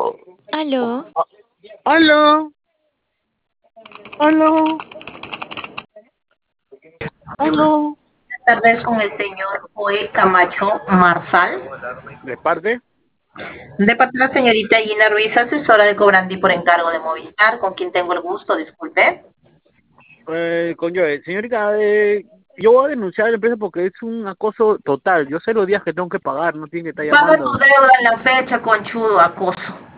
Aló, Ah, aló, aló, aló. Tardes con el señor Joel Camacho Marsal, ¿De parte? de parte de la señorita Gina Ruiz, asesora de Cobrandi por encargo de Movistar, con quien tengo el gusto, disculpe. Coño, señorita, yo voy a denunciar a la empresa porque es un acoso total. Yo sé los días que tengo que pagar, no tiene que estar Paga tu llamando. deuda en la fecha, conchudo, acoso.